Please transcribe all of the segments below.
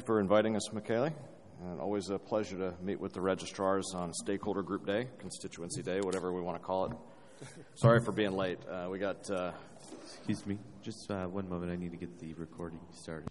for inviting us, Michele. And always a pleasure to meet with the registrars on Stakeholder Group Day, Constituency Day, whatever we want to call it. Sorry for being late. We got... Excuse me, just 1 moment. I need to get the recording started.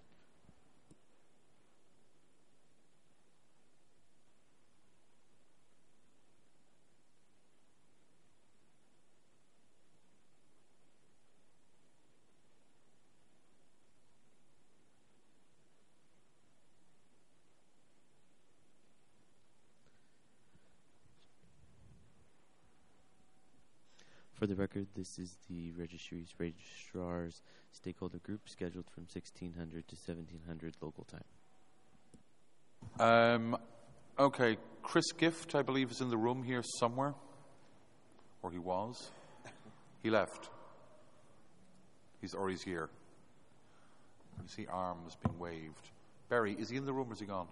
For the record, this is the registrar's stakeholder group scheduled from 1600 to 1700 local time. Okay, Chris Gift, I believe, is in the room here somewhere. Or he was. He left. He's here. You see arms being waved. Barry, is he in the room or is he gone?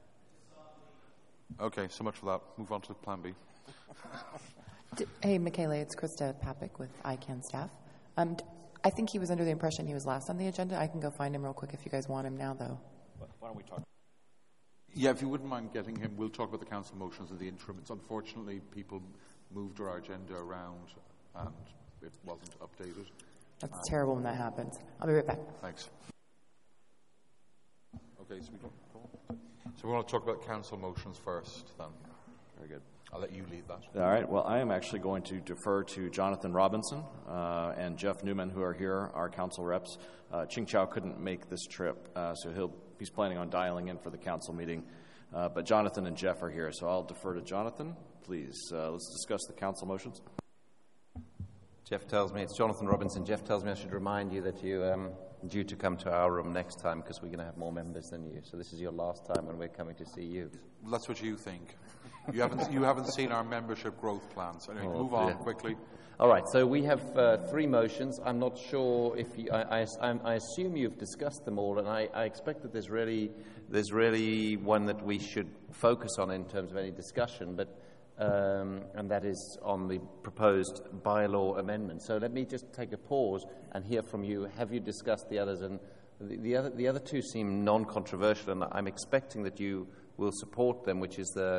Okay, so much for that. Move on to plan B. Hey, Michele, it's Krista Papik with ICANN staff. I think he was under the impression he was last on the agenda. I can go find him real quick if you guys want him now, though. Why don't we talk? Yeah, if you wouldn't mind getting him, we'll talk about the council motions in the interim. It's unfortunately people moved our agenda around and it wasn't updated. That's terrible when that happens. I'll be right back. Thanks. Okay, so we want to talk about council motions first, then. Very good. I'll let you lead that. All right. Well, I am actually going to defer to Jonathan Robinson and Jeff Newman, who are here, our council reps. Ching Chow couldn't make this trip, so he's planning on dialing in for the council meeting. But Jonathan and Jeff are here, so I'll defer to Jonathan. Please, let's discuss the council motions. Jeff tells me, it's Jonathan Robinson. Jeff tells me I should remind you that you're due to come to our room next time because we're going to have more members than you. So this is your last time when we're coming to see you. That's what you think. You haven't seen our membership growth plans. Anyway, move on quickly. All right. So we have 3 motions. I'm not sure if I assume you've discussed them all, and I expect that there's really one that we should focus on in terms of any discussion, but and that is on the proposed bylaw amendment. So let me just take a pause and hear from you. Have you discussed the others? And the other 2 seem non-controversial, and I'm expecting that you will support them, which is the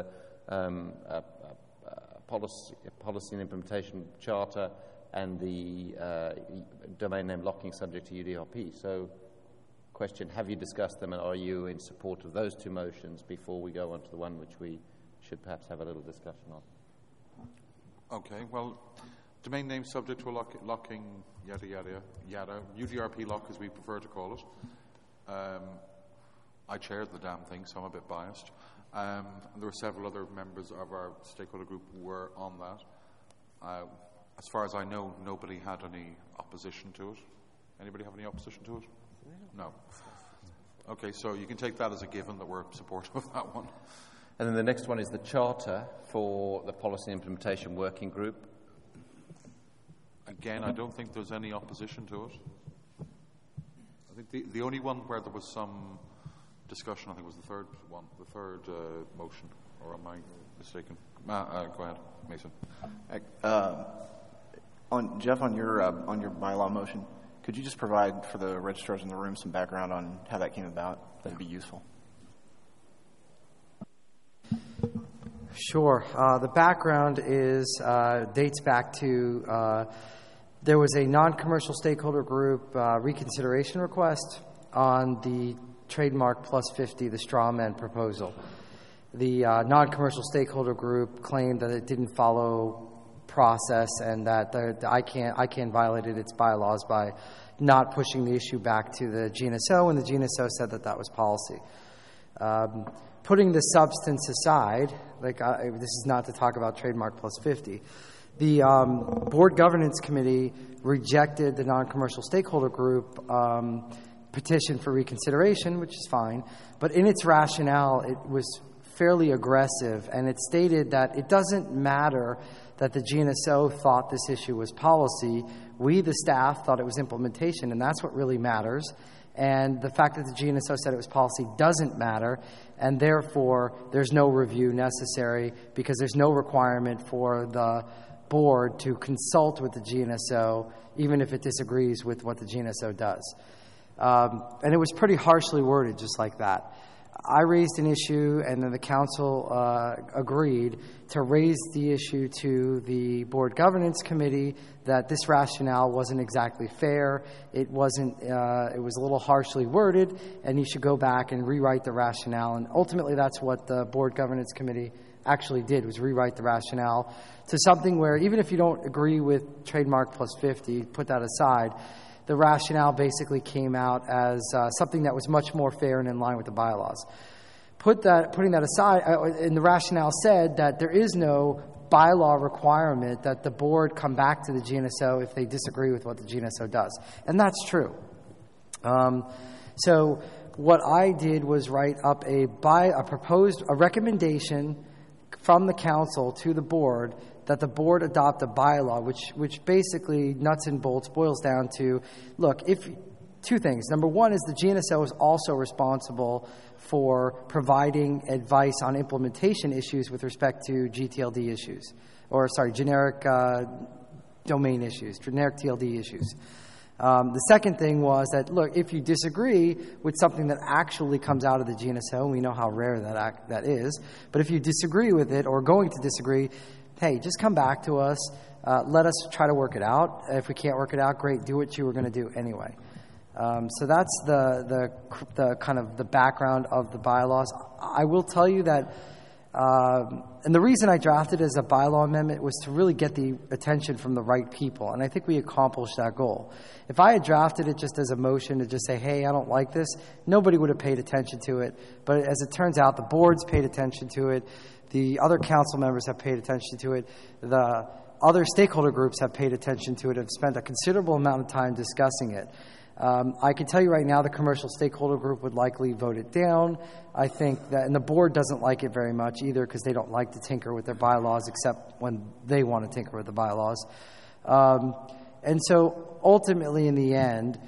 policy and implementation charter and the domain name locking subject to UDRP. So, question, have you discussed them and are you in support of those 2 motions before we go on to the one which we should perhaps have a little discussion on? Okay, well, domain name subject to a locking, yada, yada, yada, UDRP lock as we prefer to call it. I chaired the damn thing, so I'm a bit biased. And there were several other members of our stakeholder group who were on that. As far as I know, nobody had any opposition to it. Anybody have any opposition to it? No. Okay, so you can take that as a given that we're supportive of that one. And then the next one is the charter for the policy implementation working group. Again, I don't think there's any opposition to it. I think the only one where there was some discussion, I think, was the third motion, or am I mistaken? Go ahead, Mason. Jeff, on your bylaw motion, could you just provide for the registrars in the room some background on how that came about? That'd be useful. Sure. The background is dates back to there was a non-commercial stakeholder group reconsideration request on the trademark plus 50, the straw man proposal. The non-commercial stakeholder group claimed that it didn't follow process and that the ICANN violated its bylaws by not pushing the issue back to the GNSO, and the GNSO said that that was policy. Putting the substance aside, this is not to talk about trademark plus 50, the Board Governance Committee rejected the non-commercial stakeholder group petition for reconsideration, which is fine, but in its rationale, it was fairly aggressive, and it stated that it doesn't matter that the GNSO thought this issue was policy. We, the staff, thought it was implementation, and that's what really matters. And the fact that the GNSO said it was policy doesn't matter, and therefore there's no review necessary because there's no requirement for the board to consult with the GNSO, even if it disagrees with what the GNSO does. And it was pretty harshly worded, just like that. I raised an issue, and then the council agreed to raise the issue to the board governance committee that this rationale wasn't exactly fair. It wasn't. It was a little harshly worded, and you should go back and rewrite the rationale. And ultimately, that's what the board governance committee actually did, was rewrite the rationale to something where even if you don't agree with trademark plus 50, put that aside, the rationale basically came out as something that was much more fair and in line with the bylaws. Putting that aside, and the rationale said that there is no bylaw requirement that the board come back to the GNSO if they disagree with what the GNSO does. And that's true. So what I did was write up a recommendation from the council to the board that the board adopt a bylaw, which basically nuts and bolts boils down to, look, two things. Number one is the GNSO is also responsible for providing advice on implementation issues with respect to GTLD issues, generic domain issues, generic TLD issues. The second thing was that, look, if you disagree with something that actually comes out of the GNSO, and we know how rare that is, but if you disagree with it or are going to disagree, hey, just come back to us. Let us try to work it out. If we can't work it out, great, do what you were going to do anyway. So that's the kind of the background of the bylaws. I will tell you that, and the reason I drafted it as a bylaw amendment was to really get the attention from the right people, and I think we accomplished that goal. If I had drafted it just as a motion to just say, hey, I don't like this, nobody would have paid attention to it. But as it turns out, the board's paid attention to it. The other council members have paid attention to it. The other stakeholder groups have paid attention to it, have spent a considerable amount of time discussing it. I can tell you right now the commercial stakeholder group would likely vote it down. I think that, and the board doesn't like it very much either because they don't like to tinker with their bylaws except when they want to tinker with the bylaws. And so ultimately in the end,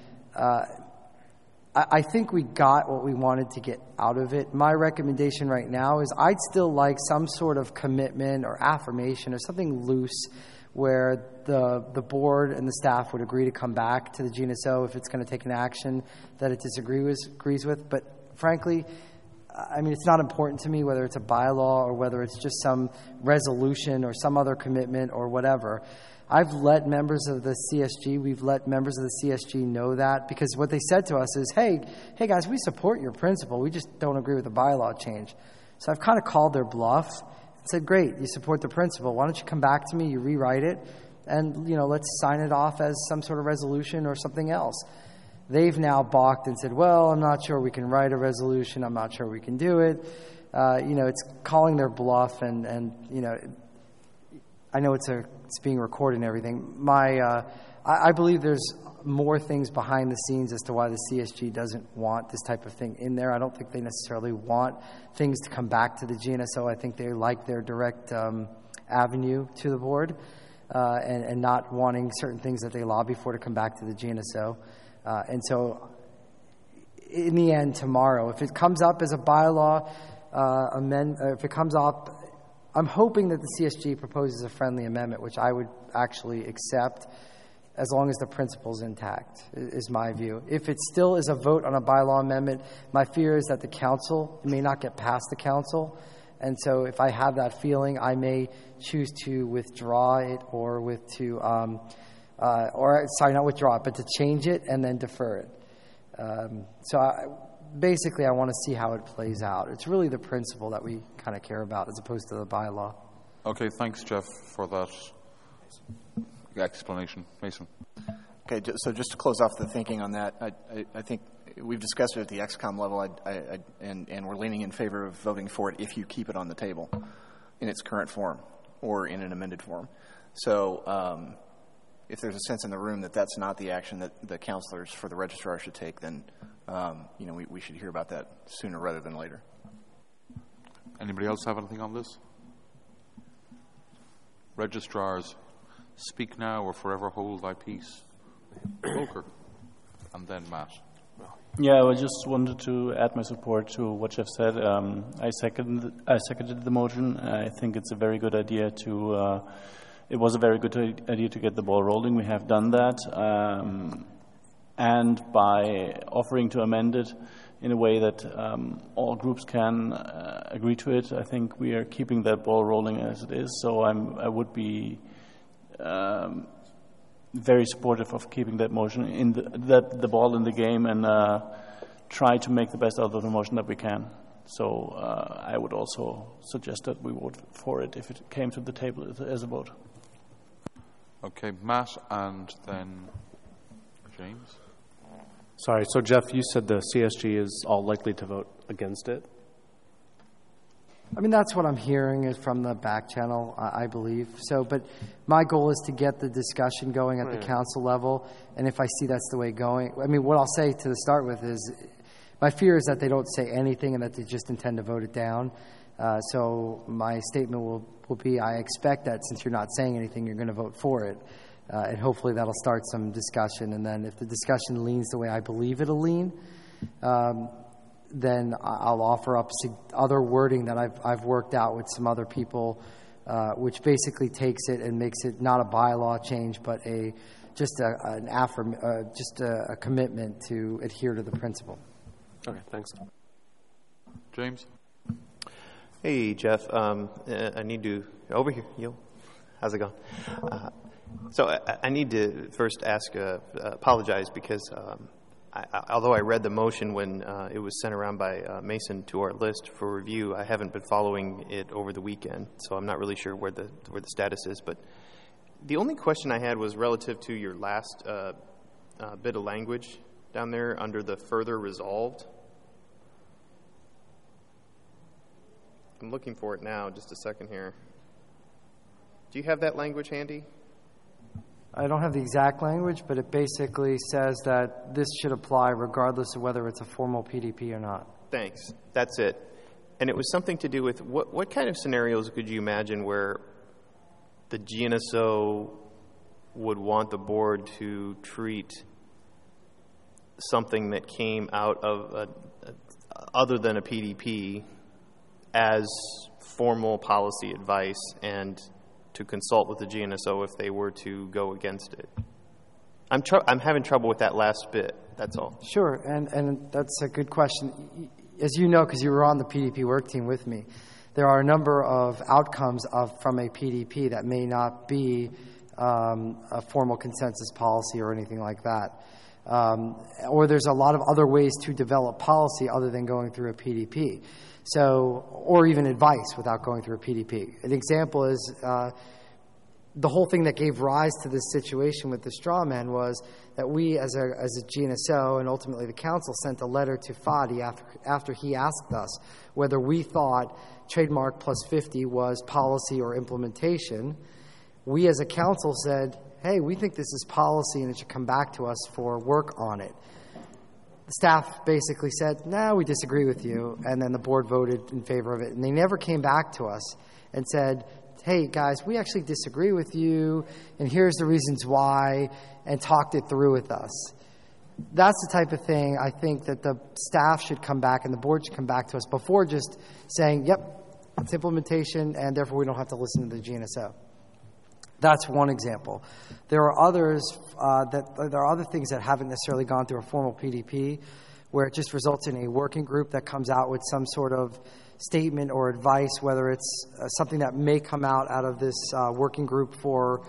I think we got what we wanted to get out of it. My recommendation right now is I'd still like some sort of commitment or affirmation or something loose where the board and the staff would agree to come back to the GNSO if it's going to take an action that it agrees with. But frankly, I mean, it's not important to me whether it's a bylaw or whether it's just some resolution or some other commitment or whatever. I've let members of the CSG, we've let members of the CSG know that because what they said to us is, hey guys, we support your principle. We just don't agree with the bylaw change. So I've kind of called their bluff and said, great, you support the principle. Why don't you come back to me, you rewrite it, and let's sign it off as some sort of resolution or something else. They've now balked and said, well, I'm not sure we can write a resolution. I'm not sure we can do it. It's calling their bluff and I know it's being recorded and everything. I believe there's more things behind the scenes as to why the CSG doesn't want this type of thing in there. I don't think they necessarily want things to come back to the GNSO. I think they like their direct avenue to the board and not wanting certain things that they lobby for to come back to the GNSO. And so in the end, tomorrow, if it comes up as a bylaw if it comes up, I'm hoping that the CSG proposes a friendly amendment, which I would actually accept as long as the principle's intact, is my view. If it still is a vote on a bylaw amendment, my fear is that the council may not get past the council. And so if I have that feeling, I may choose to withdraw it not withdraw it, but to change it and then defer it. Basically, I want to see how it plays out. It's really the principle that we kind of care about as opposed to the bylaw. Okay, thanks, Jeff, for that explanation. Mason. Okay, so just to close off the thinking on that, I think we've discussed it at the XCOM level, and we're leaning in favor of voting for it if you keep it on the table in its current form or in an amended form. So if there's a sense in the room that that's not the action that the counselors for the registrar should take, then we should hear about that sooner rather than later. Anybody else have anything on this? Registrars, speak now or forever hold thy peace. Volker, and then Matt. Yeah, I just wanted to add my support to what Jeff said. I seconded the motion. I think it's a very good idea it was a very good idea to get the ball rolling. We have done that. and by offering to amend it in a way that all groups can agree to it, I think we are keeping that ball rolling as it is. So I would be very supportive of keeping that motion in the ball in the game, and try to make the best out of the motion that we can. So I would also suggest that we vote for it if it came to the table as a vote. Okay, Matt, and then James. Sorry, so Jeff, you said the CSG is all likely to vote against it? I mean, that's what I'm hearing is from the back channel, I believe. So, but my goal is to get the discussion going at the council level, and if I see that's the way going, I mean, what I'll say to start with is my fear is that they don't say anything and that they just intend to vote it down. So my statement will be, I expect that since you're not saying anything, you're going to vote for it. And hopefully that'll start some discussion. And then if the discussion leans the way I believe it'll lean, then I'll offer up other wording that I've worked out with some other people, which basically takes it and makes it not a bylaw change, but just a commitment to adhere to the principle. Okay, thanks. James? Hey, Jeff. I need to... Over here, yo. How's it going? So I need to first apologize because although I read the motion when it was sent around by Mason to our list for review, I haven't been following it over the weekend, so I'm not really sure where the status is. But the only question I had was relative to your last bit of language down there under the further resolved. I'm looking for it now. Just a second here. Do you have that language handy? I don't have the exact language, but it basically says that this should apply regardless of whether it's a formal PDP or not. Thanks. That's it. And it was something to do with what kind of scenarios could you imagine where the GNSO would want the board to treat something that came out of other than a PDP as formal policy advice and to consult with the GNSO if they were to go against it? I'm having trouble with that last bit, that's all. Sure, and that's a good question. As you know, because you were on the PDP work team with me, there are a number of outcomes from a PDP that may not be a formal consensus policy or anything like that. Or there's a lot of other ways to develop policy other than going through a PDP. So, or even advice without going through a PDP. An example is the whole thing that gave rise to this situation with the straw man was that we as a GNSO and ultimately the council sent a letter to Fadi after he asked us whether we thought trademark plus 50 was policy or implementation. We as a council said, hey, we think this is policy and it should come back to us for work on it. The staff basically said, no, we disagree with you, and then the board voted in favor of it. And they never came back to us and said, hey, guys, we actually disagree with you, and here's the reasons why, and talked it through with us. That's the type of thing I think that the staff should come back and the board should come back to us before just saying, yep, it's implementation, and therefore we don't have to listen to the GNSO. That's one example. There are others there are other things that haven't necessarily gone through a formal PDP, where it just results in a working group that comes out with some sort of statement or advice, whether it's something that may come out of this working group for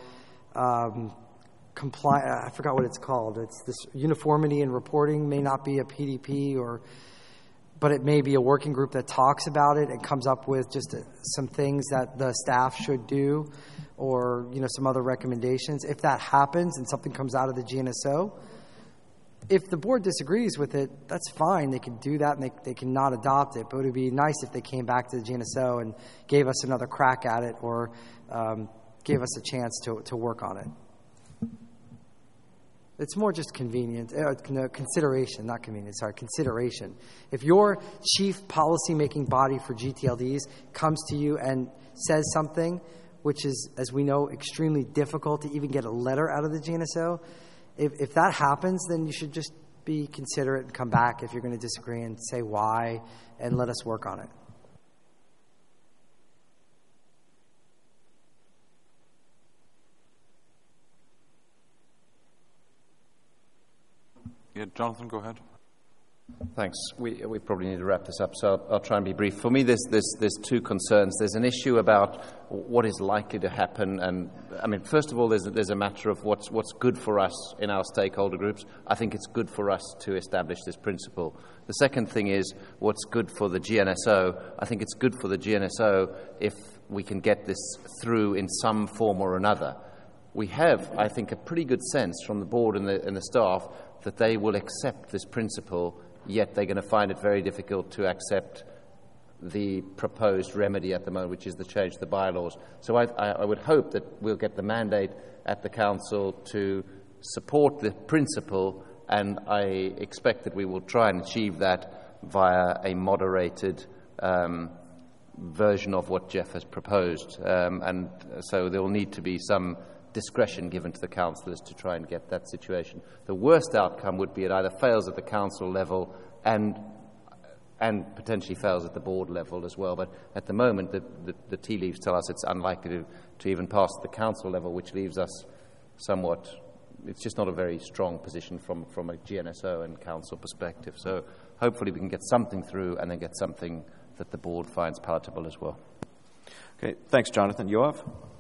I forgot what it's called. It's this uniformity in reporting may not be a PDP, but it may be a working group that talks about it and comes up with just some things that the staff should do, or some other recommendations. If that happens and something comes out of the GNSO, if the board disagrees with it, that's fine. They can do that and they can not adopt it. But it would be nice if they came back to the GNSO and gave us another crack at it, or gave us a chance to work on it. It's more just consideration, not convenience, sorry, consideration. If your chief policy-making body for GTLDs comes to you and says something, which is, as we know, extremely difficult to even get a letter out of the GNSO, if that happens, then you should just be considerate and come back if you're going to disagree and say why and let us work on it. Yeah, Jonathan, go ahead. Thanks. We probably need to wrap this up, so I'll try and be brief. For me, there's two concerns. There's an issue about what is likely to happen, and I mean, first of all, there's a matter of what's good for us in our stakeholder groups. I think it's good for us to establish this principle. The second thing is what's good for the GNSO. I think it's good for the GNSO if we can get this through in some form or another. We have, I think, a pretty good sense from the board and the staff that they will accept this principle, yet they're going to find it very difficult to accept the proposed remedy at the moment, which is the change to the bylaws. So I would hope that we'll get the mandate at the council to support the principle, and I expect that we will try and achieve that via a moderated version of what Jeff has proposed. And so there will need to be some discretion given to the councillors to try and get that situation. The worst outcome would be it either fails at the council level and potentially fails at the board level as well. But at the moment, the tea leaves tell us it's unlikely to even pass at the council level, which leaves us somewhat, it's just not a very strong position from a GNSO and council perspective. So hopefully we can get something through and then get something that the board finds palatable as well. Okay, thanks, Jonathan. Yoav?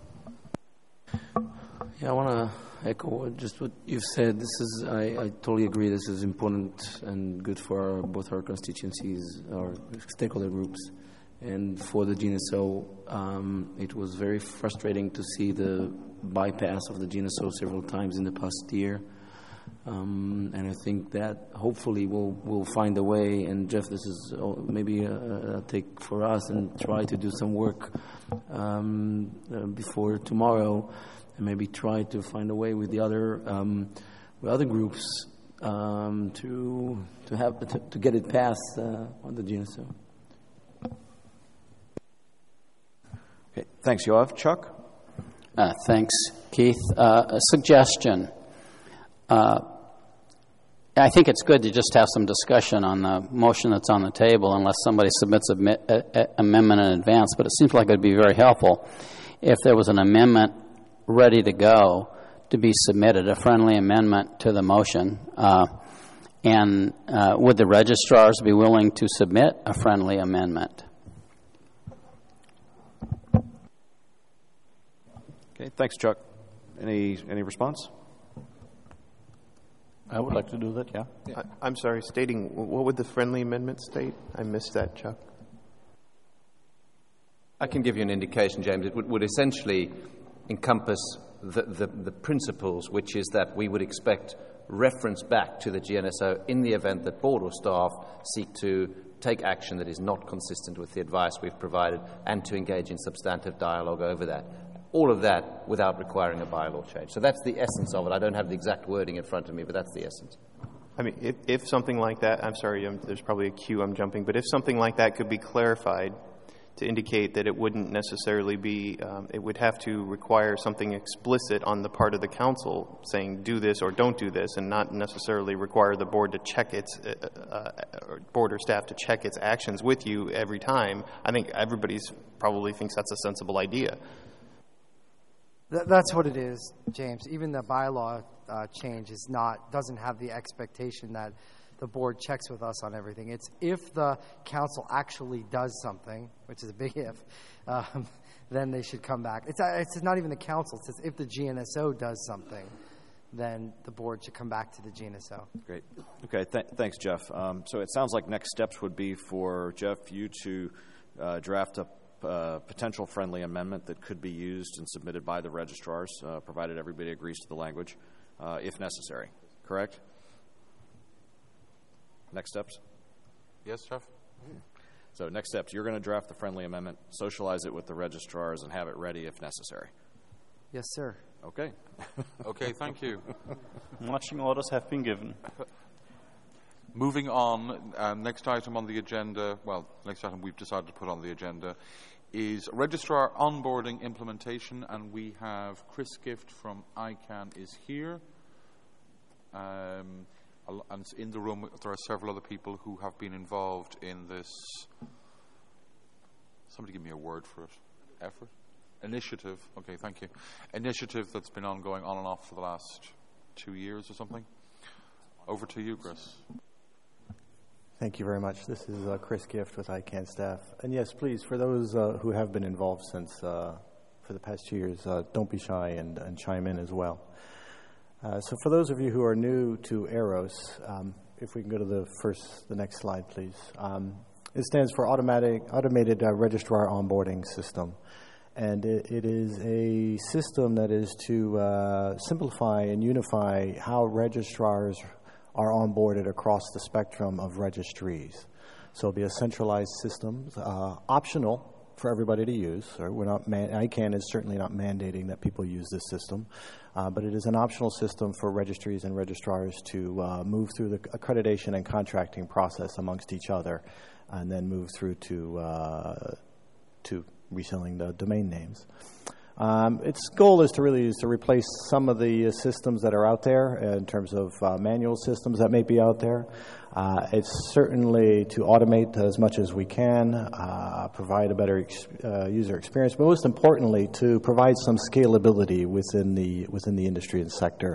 Yeah, I want to echo just what you've said. I totally agree. This is important and good for both our constituencies, our stakeholder groups, and for the GNSO. It was very frustrating to see the bypass of the GNSO several times in the past year. And I think that hopefully we'll find a way, and Jeff, this is maybe a take for us, and try to do some work before tomorrow, and maybe try to find a way with the other groups to get it passed on the GNSO. Okay, thanks, Yoav. Chuck? Thanks, Keith. A suggestion. I think it's good to just have some discussion on the motion that's on the table unless somebody submits an amendment in advance, but it seems like it would be very helpful if there was an amendment ready to go to be submitted, a friendly amendment to the motion. And would the registrars be willing to submit a friendly amendment? Okay, thanks, Chuck. Any response? I would like to do that, yeah. I'm sorry, stating, what would the friendly amendment state? I missed that, Chuck. I can give you an indication, James. It would essentially encompass the principles, which is that we would expect reference back to the GNSO in the event that board or staff seek to take action that is not consistent with the advice we've provided, and to engage in substantive dialogue over that. All of that without requiring a bylaw change. So that's the essence of it. I don't have the exact wording in front of me, but that's the essence. I mean, if something like that, I'm sorry, there's probably a cue I'm jumping, but if something like that could be clarified to indicate that it wouldn't necessarily be, it would have to require something explicit on the part of the council saying do this or don't do this, and not necessarily require the board to check its, board or staff to check its actions with you every time. I think everybody's probably thinks that's a sensible idea. That's what it is, James. Even the bylaw change doesn't have the expectation that the board checks with us on everything. It's if the council actually does something, which is a big if, then they should come back. It's not even the council. It's just if the GNSO does something, then the board should come back to the GNSO. Great. Okay, thanks, Jeff. So it sounds like next steps would be for, Jeff, you to draft up potential friendly amendment that could be used and submitted by the registrars, provided everybody agrees to the language, if necessary. Correct? Next steps? Yes, Jeff? So next steps, you're going to draft the friendly amendment, socialize it with the registrars, and have it ready if necessary. Yes, sir. Okay. Okay, thank you. Marching orders have been given. Moving on, next item on the agenda, next item we've decided to put on the agenda is registrar onboarding implementation, and we have Chris Gift from ICANN is here. And in the room there are several other people who have been involved in this. Somebody give me a word for it. Effort? Initiative. Okay, thank you. Initiative that's been ongoing on and off for the last 2 years or something. Over to you, Chris. Thank you very much. This is Chris Gift with ICANN staff. And yes, please, for those who have been involved since for the past 2 years, don't be shy and chime in as well. So for those of you who are new to Eros, if we can go to the next slide, please. It stands for Automated Registrar Onboarding System. And it is a system that is to simplify and unify how registrars are onboarded across the spectrum of registries. So it'll be a centralized system, optional for everybody to use. We're not ICANN is certainly not mandating that people use this system, but it is an optional system for registries and registrars to move through the accreditation and contracting process amongst each other, and then move through to reselling the domain names. Its goal is to replace some of the systems that are out there in terms of manual systems that may be out there. It's certainly to automate as much as we can, provide a better user experience, but most importantly, to provide some scalability within the industry and sector,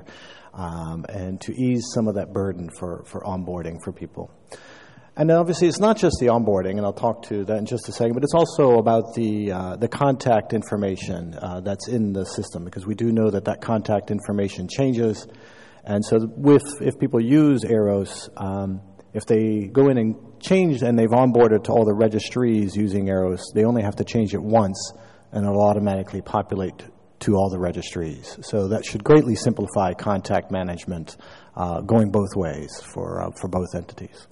and to ease some of that burden for onboarding for people. And then obviously it's not just the onboarding, and I'll talk to that in just a second, but it's also about the contact information that's in the system, because we do know that contact information changes. And so if people use Eros, if they go in and change and they've onboarded to all the registries using Eros, they only have to change it once and it'll automatically populate to all the registries. So that should greatly simplify contact management going both ways for both entities.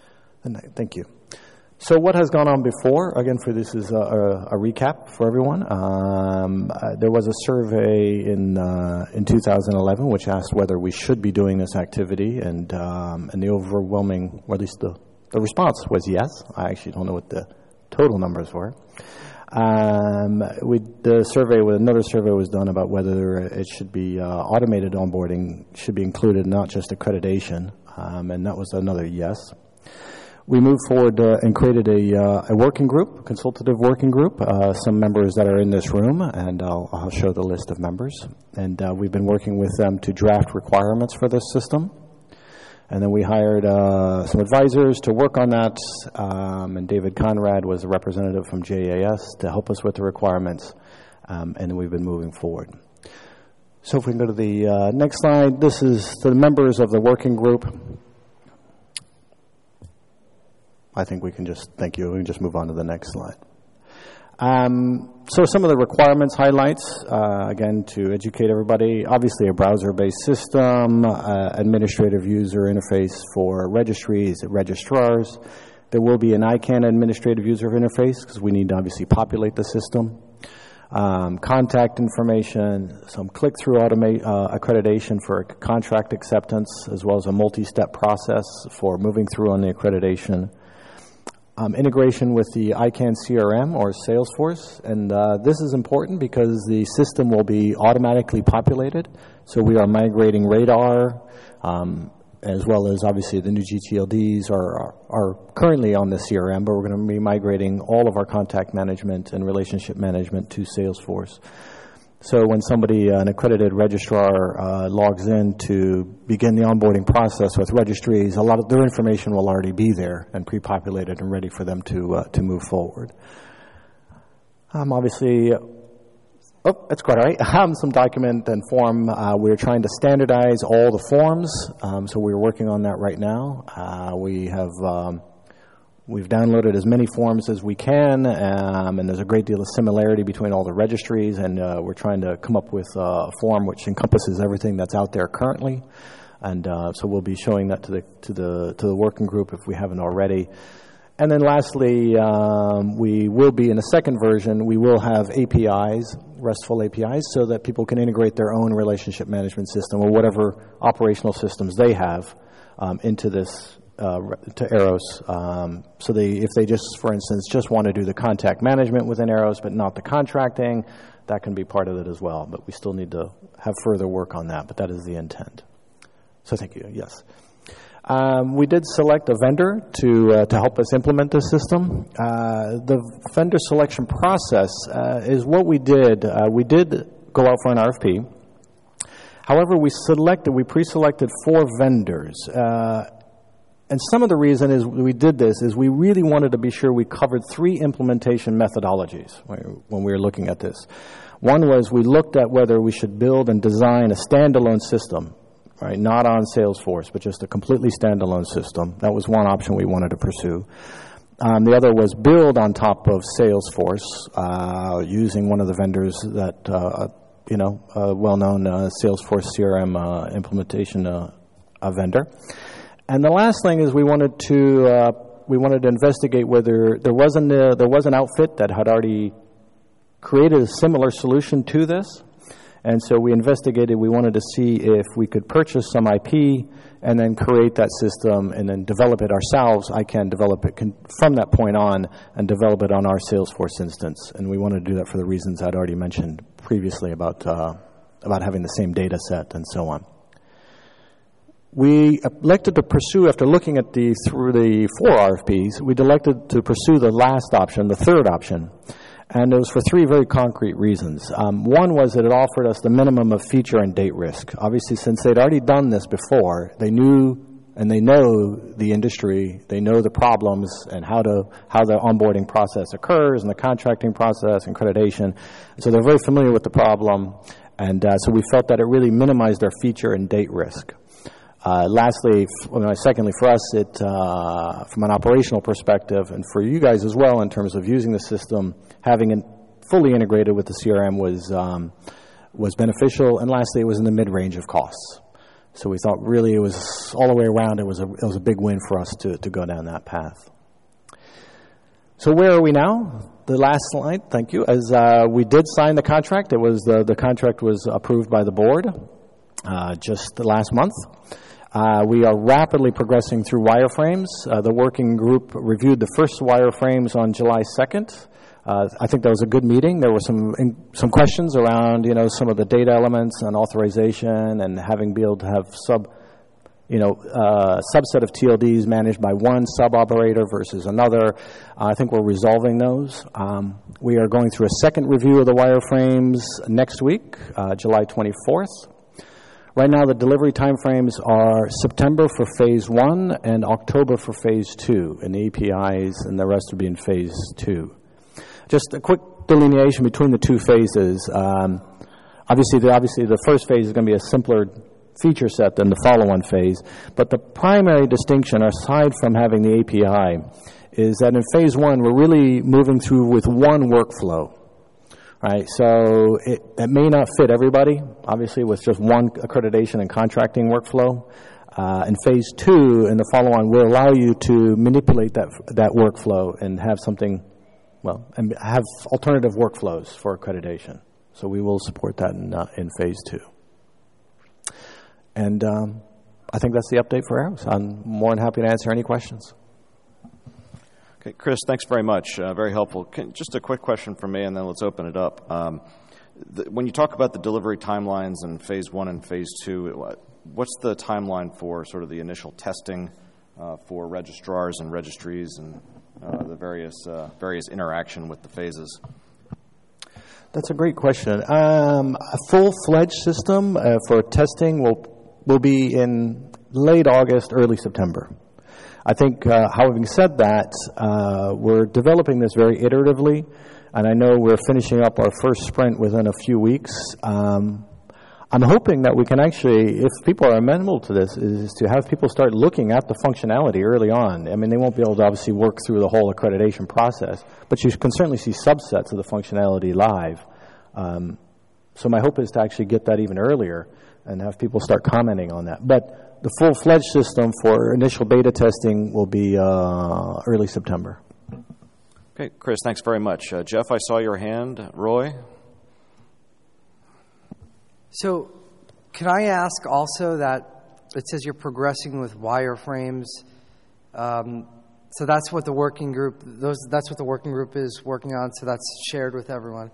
Thank you. So what has gone on before? Again, this is a recap for everyone. There was a survey in 2011 which asked whether we should be doing this activity, and the overwhelming, or at least the response was yes. I actually don't know what the total numbers were. Another survey was done about whether it should be automated onboarding should be included, not just accreditation, and that was another yes. We moved forward and created a working group, a consultative working group, some members that are in this room, and I'll show the list of members. And we've been working with them to draft requirements for this system. And then we hired some advisors to work on that, and David Conrad was a representative from JAS to help us with the requirements, and then we've been moving forward. So if we can go to the next slide, this is the members of the working group. I think we can just, thank you, we can just move on to the next slide. So some of the requirements highlights, again, to educate everybody, obviously a browser-based system, administrative user interface for registries and registrars. There will be an ICANN administrative user interface because we need to obviously populate the system. Contact information, some click-through accreditation for contract acceptance, as well as a multi-step process for moving through on the accreditation. Integration with the ICANN CRM or Salesforce, and this is important because the system will be automatically populated. So we are migrating Radar, as well as obviously the new GTLDs are currently on the CRM, but we're going to be migrating all of our contact management and relationship management to Salesforce. So when somebody, an accredited registrar, logs in to begin the onboarding process with registries, a lot of their information will already be there and pre-populated and ready for them to move forward. Obviously, that's quite all right. Some document and form. We're trying to standardize all the forms, so we're working on that right now. We've downloaded as many forms as we can, and there's a great deal of similarity between all the registries, and we're trying to come up with a form which encompasses everything that's out there currently. And so we'll be showing that to the working group if we haven't already. And then lastly, we will be in a second version, we will have APIs, RESTful APIs, so that people can integrate their own relationship management system or whatever operational systems they have into this to Eros. So if they just, for instance, just want to do the contact management within Eros but not the contracting, that can be part of it as well. But we still need to have further work on that, but that is the intent. So thank you, yes. We did select a vendor to help us implement this system. The vendor selection process is what we did. We did go out for an RFP. However, we pre-selected 4 vendors. And some of the reason is we did this is we really wanted to be sure we covered 3 implementation methodologies when we were looking at this. One was we looked at whether we should build and design a standalone system, right? Not on Salesforce, but just a completely standalone system. That was one option we wanted to pursue. The other was build on top of Salesforce using one of the vendors that, a well-known Salesforce CRM implementation vendor. And the last thing is we wanted to investigate whether there was an outfit that had already created a similar solution to this. And so we investigated, we wanted to see if we could purchase some IP and then create that system and then develop it ourselves. I can develop it from that point on and develop it on our Salesforce instance. And we wanted to do that for the reasons I'd already mentioned previously about having the same data set and so on. We elected to pursue, after looking at through the 4 RFPs, we elected to pursue the last option, the third option. And it was for 3 very concrete reasons. One was that it offered us the minimum of feature and date risk. Obviously, since they'd already done this before, they knew and they know the industry, they know the problems and how the onboarding process occurs and the contracting process and accreditation. So they're very familiar with the problem. And so we felt that it really minimized their feature and date risk. Secondly, for us, from an operational perspective, and for you guys as well, in terms of using the system, having it fully integrated with the CRM was beneficial. And lastly, it was in the mid-range of costs. So we thought really it was all the way around. It was a big win for us to go down that path. So where are we now? The last slide, thank you. As we did sign the contract, the contract was approved by the board just last month. We are rapidly progressing through wireframes. The working group reviewed the first wireframes on July 2nd. I think that was a good meeting. There were some questions around, some of the data elements and authorization and having be able to have subset of TLDs managed by one sub-operator versus another. I think we're resolving those. We are going through a second review of the wireframes next week, July 24th. Right now, the delivery timeframes are September for Phase 1 and October for Phase 2, and the APIs and the rest will be in Phase 2. Just a quick delineation between the 2 phases. Obviously, the first phase is going to be a simpler feature set than the follow-on phase, but the primary distinction, aside from having the API, is that in Phase 1, we're really moving through with one workflow. Right, so it may not fit everybody, obviously, with just one accreditation and contracting workflow. In Phase 2, in the follow-on, will allow you to manipulate that workflow and have and have alternative workflows for accreditation. So we will support that in Phase 2. And I think that's the update for Arrows. I'm more than happy to answer any questions. Okay, Chris, thanks very much. Very helpful. Just a quick question from me, and then let's open it up. When you talk about the delivery timelines in Phase 1 and Phase 2, what's the timeline for sort of the initial testing for registrars and registries and the various interaction with the phases? That's a great question. A full-fledged system for testing will be in late August, early September. I think, having said that, we're developing this very iteratively, and I know we're finishing up our first sprint within a few weeks. I'm hoping that we can actually, if people are amenable to this, is to have people start looking at the functionality early on. I mean, they won't be able to obviously work through the whole accreditation process, but you can certainly see subsets of the functionality live. So my hope is to actually get that even earlier and have people start commenting on that. But the full-fledged system for initial beta testing will be early September. Okay, Chris, thanks very much. Jeff, I saw your hand. Roy? So can I ask also that it says you're progressing with wireframes. So that's what the working group, that's what the working group is working on, so that's shared with everyone.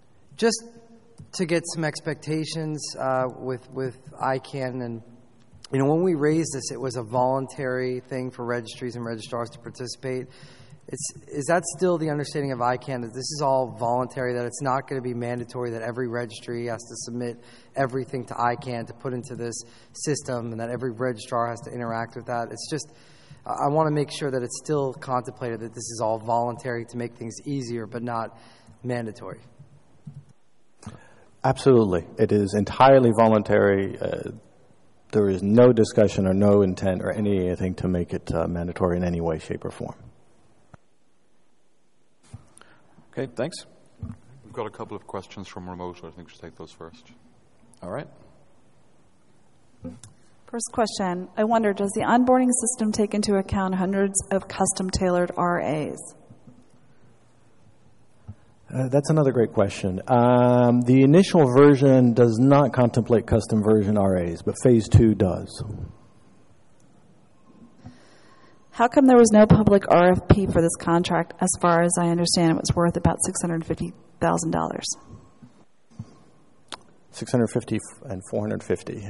Just to get some expectations with ICANN and when we raised this, it was a voluntary thing for registries and registrars to participate. Is that still the understanding of ICANN, that this is all voluntary, that it's not going to be mandatory that every registry has to submit everything to ICANN to put into this system, and that every registrar has to interact with that? It's just, I want to make sure that it's still contemplated that this is all voluntary to make things easier, but not mandatory. Absolutely. It is entirely voluntary. There is no discussion or no intent or anything to make it mandatory in any way, shape, or form. Okay, thanks. We've got a couple of questions from remote. I think we should take those first. All right. First question. I wonder, does the onboarding system take into account hundreds of custom-tailored RAs? That's another great question. The initial version does not contemplate custom version RAs, but Phase 2 does. How come there was no public RFP for this contract? As far as I understand, it was worth about $650,000. 650 and 450.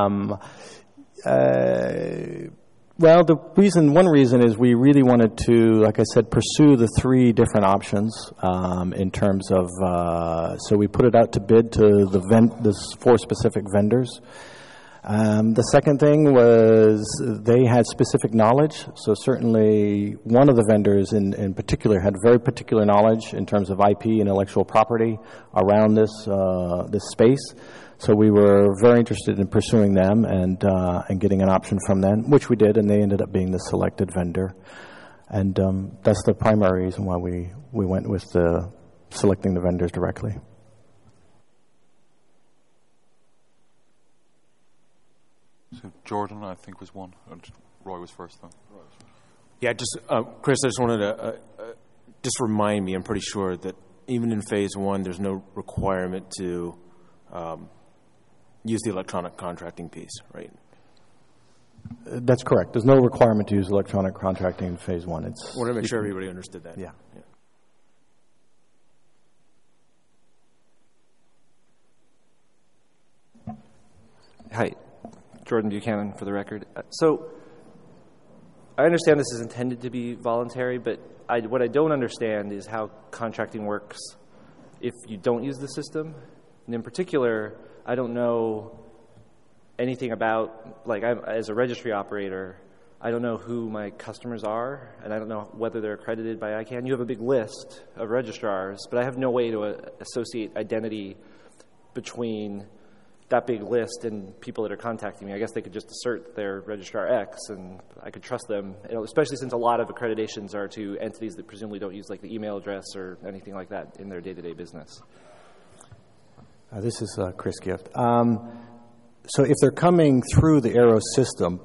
Well, one reason is we really wanted to, like I said, pursue the three different options in terms of. So we put it out to bid to the four specific vendors. The second thing was they had specific knowledge. So certainly one of the vendors in particular had very particular knowledge in terms of IP, intellectual property around this space. So we were very interested in pursuing them and getting an option from them, which we did, and they ended up being the selected vendor. And that's the primary reason why we went with selecting the vendors directly. So Jordan, I think, was one, and Roy was first, though. Yeah, just Chris, I just wanted to just remind me. I'm pretty sure that even in Phase 1, there's no requirement to use the electronic contracting piece, right? That's correct. There's no requirement to use electronic contracting in Phase 1. I want to make sure everybody understood that. Yeah. Hi, Jordan Buchanan for the record. So I understand this is intended to be voluntary, but what I don't understand is how contracting works if you don't use the system. And in particular, I don't know anything about, as a registry operator, I don't know who my customers are, and I don't know whether they're accredited by ICANN. You have a big list of registrars, but I have no way to associate identity between that big list and people that are contacting me. I guess they could just assert their registrar X, and I could trust them, especially since a lot of accreditations are to entities that presumably don't use the email address or anything like that in their day-to-day business. This is Chris Gift. So if they're coming through the Arrow system,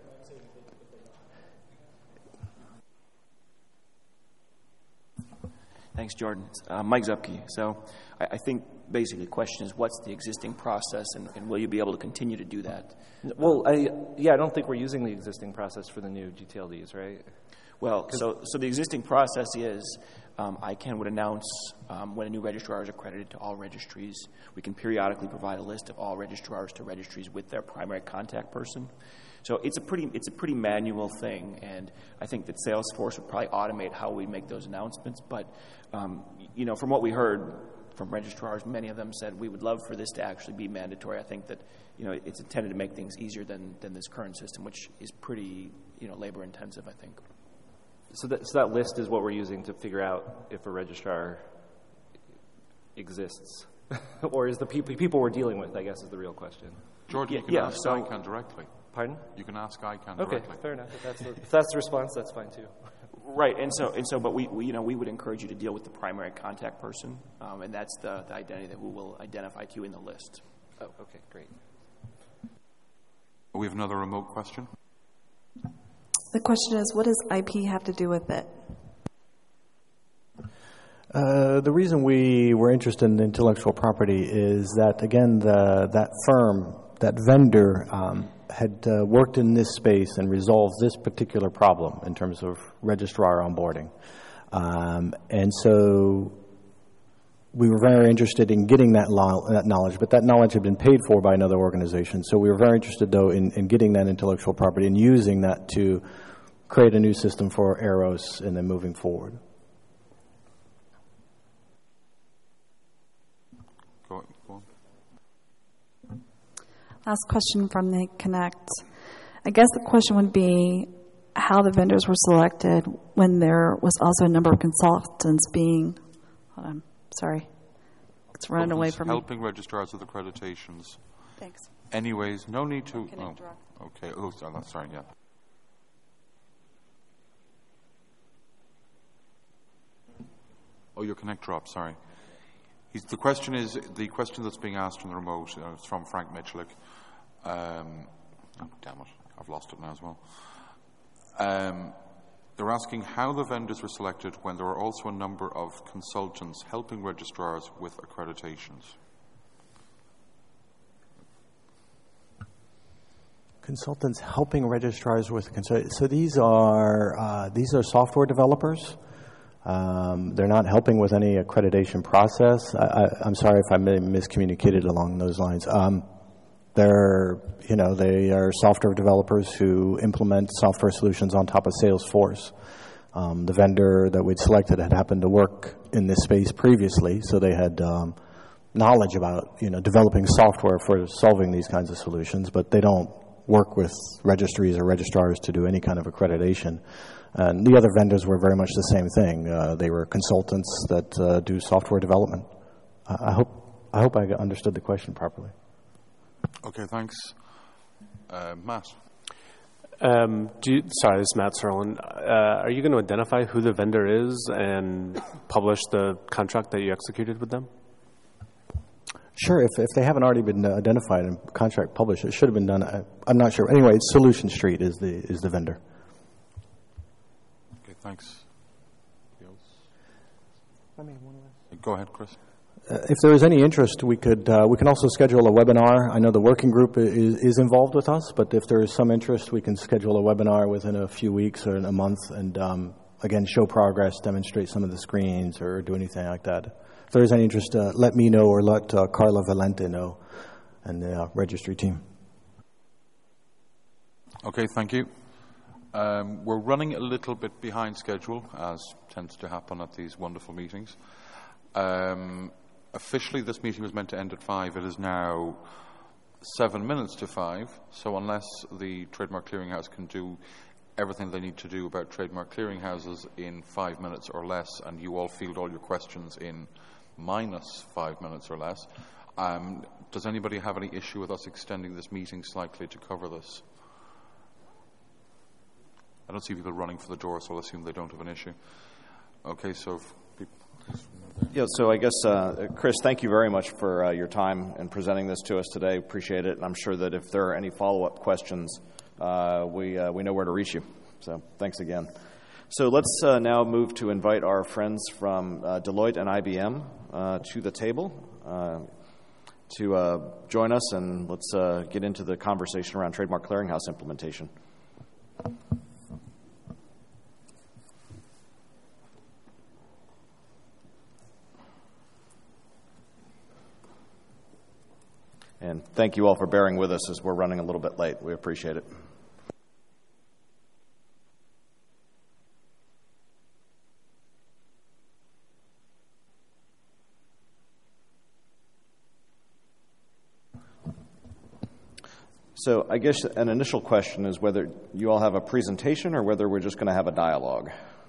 Thanks, Jordan. Mike Zupke. So I think basically the question is, what's the existing process, and will you be able to continue to do that? Well, I don't think we're using the existing process for the new GTLDs, right? Well, so the existing process is ICANN would announce when a new registrar is accredited to all registries. We can periodically provide a list of all registrars to registries with their primary contact person. So it's a pretty manual thing, and I think that Salesforce would probably automate how we make those announcements. But from what we heard from registrars, many of them said we would love for this to actually be mandatory. I think that it's intended to make things easier than this current system, which is pretty labor intensive, I think. So that list is what we're using to figure out if a registrar exists, or is the people we're dealing with, I guess, is the real question. Jordan, you can ask ICANN directly. Pardon? You can ask ICANN directly. Okay, fair enough. If that's the response, that's fine too. Right, but we would encourage you to deal with the primary contact person, and that's the identity that we will identify to you in the list. Oh, okay, great. We have another remote question. The question is, what does IP have to do with it? The reason we were interested in intellectual property is that, again, that vendor had worked in this space and resolved this particular problem in terms of registrar onboarding. And so we were very interested in getting that knowledge, but that knowledge had been paid for by another organization. So we were very interested, though, in getting that intellectual property and using that to create a new system for Eros and then moving forward. Go on. Last question from the Connect. I guess the question would be how the vendors were selected when there was also a number of consultants being, sorry, it's running away from me. Helping registrars with accreditations. Thanks. Anyways, no need to. Connect drop. Okay. Oh, sorry. Yeah. Oh, your Connect drop. Sorry. The question that's being asked from the remote. It's from Frank Michalik. Oh, damn it! I've lost it now as well. They're asking how the vendors were selected when there were also a number of consultants helping registrars with accreditations. Consultants helping registrars with so these are software developers. They're not helping with any accreditation process. I'm sorry if I miscommunicated along those lines. They are software developers who implement software solutions on top of Salesforce. The vendor that we'd selected had happened to work in this space previously, so they had knowledge about developing software for solving these kinds of solutions, but they don't work with registries or registrars to do any kind of accreditation. And the other vendors were very much the same thing. They were consultants that do software development. I hope I understood the question properly. Okay, thanks. Matt? Sorry, this is Matt Serlin. Are you going to identify who the vendor is and publish the contract that you executed with them? Sure, if they haven't already been identified and contract published, it should have been done. I'm not sure. Anyway, Solution Street is the vendor. Okay, thanks. Go ahead, Chris. If there is any interest, we can also schedule a webinar. I know the working group is involved with us, but if there is some interest, we can schedule a webinar within a few weeks or a month and, again, show progress, demonstrate some of the screens or do anything like that. If there is any interest, let me know or let Carla Valente know and the registry team. Okay, thank you. We're running a little bit behind schedule, as tends to happen at these wonderful meetings. Officially, this meeting was meant to end at 5. It is now 7 minutes to 5. So unless the Trademark Clearinghouse can do everything they need to do about trademark clearinghouses in 5 minutes or less, and you all field all your questions in minus 5 minutes or less, does anybody have any issue with us extending this meeting slightly to cover this? I don't see people running for the door, so I'll assume they don't have an issue. Okay, so yeah, so I guess, Chris, thank you very much for your time in presenting this to us today. Appreciate it. And I'm sure that if there are any follow-up questions, we know where to reach you. So thanks again. So let's now move to invite our friends from Deloitte and IBM to the table to join us, and let's get into the conversation around Trademark Clearinghouse implementation. And thank you all for bearing with us as we're running a little bit late. We appreciate it. So I guess an initial question is whether you all have a presentation or whether we're just going to have a dialogue.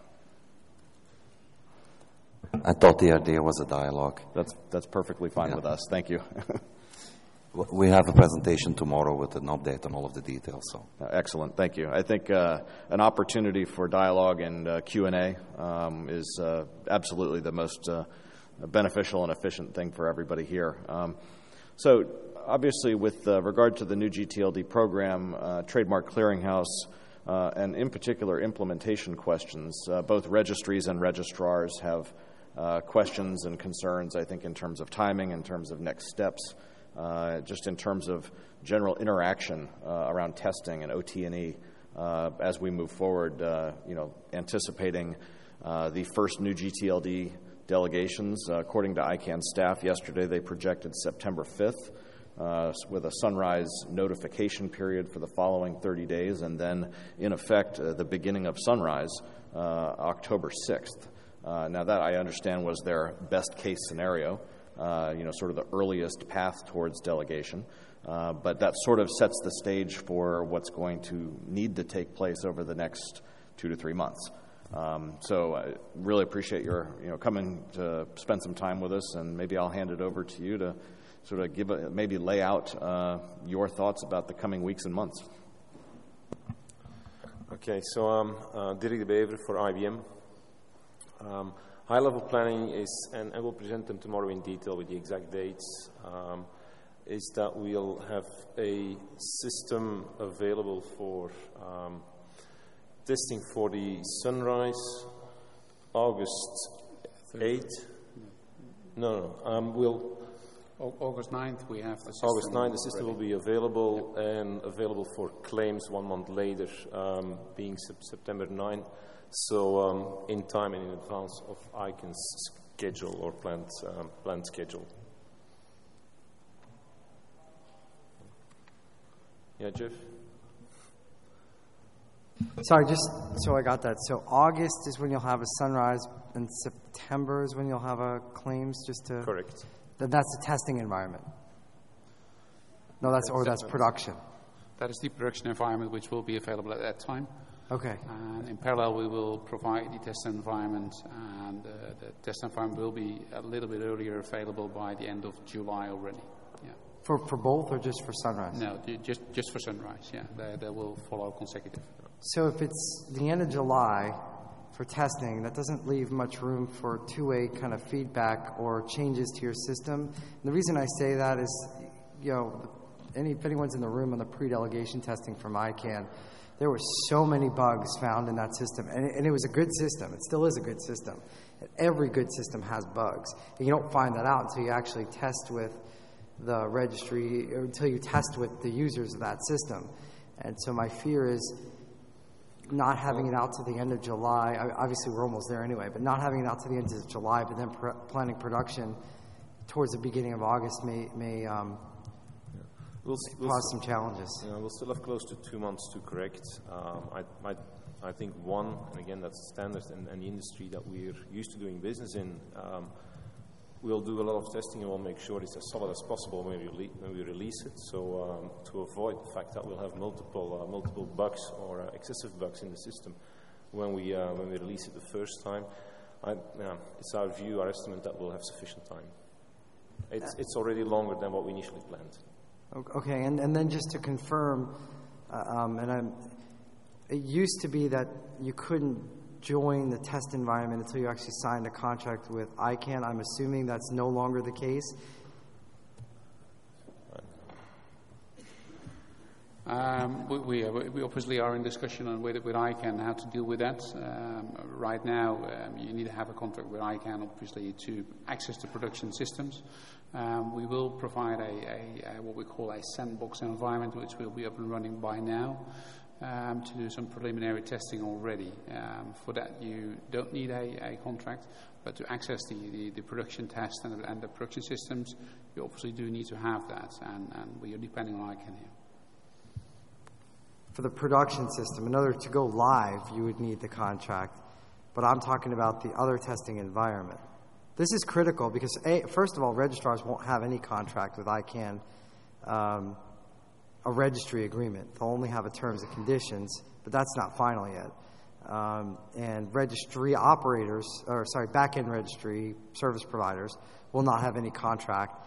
I thought the idea was a dialogue. That's perfectly fine with us. Thank you. We have a presentation tomorrow with an update on all of the details. So excellent, thank you. I think an opportunity for dialogue and Q&A is absolutely the most beneficial and efficient thing for everybody here. So obviously with regard to the new GTLD program, Trademark Clearinghouse, and in particular implementation questions, both registries and registrars have questions and concerns, I think, in terms of timing, in terms of next steps. Just in terms of general interaction around testing and OT&E as we move forward, anticipating the first new GTLD delegations. According to ICANN staff yesterday, they projected September 5th with a sunrise notification period for the following 30 days, and then, in effect, the beginning of sunrise, October 6th. Now, that I understand was their best-case scenario, sort of the earliest path towards delegation. But that sort of sets the stage for what's going to need to take place over the next 2 to 3 months. So I really appreciate your coming to spend some time with us, and maybe I'll hand it over to you to sort of maybe lay out your thoughts about the coming weeks and months. Okay, so I'm Dirk de Bever for IBM. High-level planning is, and I will present them tomorrow in detail with the exact dates, is that we'll have a system available for testing for the sunrise, August 8th. August 9th we have the system. August 9th, the system will be available and available for claims 1 month later, being September 9th. So in time and in advance of ICANN's schedule or planned schedule. Yeah, Jeff? Sorry, just so I got that. So August is when you'll have a sunrise, and September is when you'll have a claims, just to... Correct. That's the testing environment. No, that's production. That is the production environment which will be available at that time. Okay. And in parallel, we will provide the test environment, and the test environment will be a little bit earlier available by the end of July already. Yeah. For both, or just for sunrise? No, just for sunrise. Yeah, they will follow consecutive. So if it's the end of July for testing, that doesn't leave much room for two-way kind of feedback or changes to your system. And the reason I say that is, if anyone's in the room on the pre-delegation testing from ICANN, there were so many bugs found in that system. And it was a good system. It still is a good system. Every good system has bugs. And you don't find that out until you actually test with the registry, or until you test with the users of that system. And so my fear is not having it out to the end of July. Obviously, we're almost there anyway, but not having it out to the end of July, but then planning production towards the beginning of August may cause some challenges. We'll still have close to 2 months to correct. I think one, and again that's standard and the industry that we're used to doing business in, we'll do a lot of testing and we'll make sure it's as solid as possible when we release it. So to avoid the fact that we'll have multiple bugs or excessive bugs in the system when we release it the first time, it's our estimate that we'll have sufficient time. It's already longer than what we initially planned. Okay, and then just to confirm, it used to be that you couldn't join the test environment until you actually signed a contract with ICANN. I'm assuming that's no longer the case. We obviously are in discussion with ICANN how to deal with that. Right now, you need to have a contract with ICANN, obviously, to access the production systems. We will provide a what we call a sandbox environment, which will be up and running by now, to do some preliminary testing already. For that, you don't need a contract, but to access the production test and the production systems, you obviously do need to have that, and we are depending on ICANN here. For the production system, in order to go live, you would need the contract, but I'm talking about the other testing environment. This is critical because, first of all, registrars won't have any contract with ICANN, a registry agreement. They'll only have a terms and conditions, but that's not final yet. And registry operators, back-end registry service providers will not have any contract,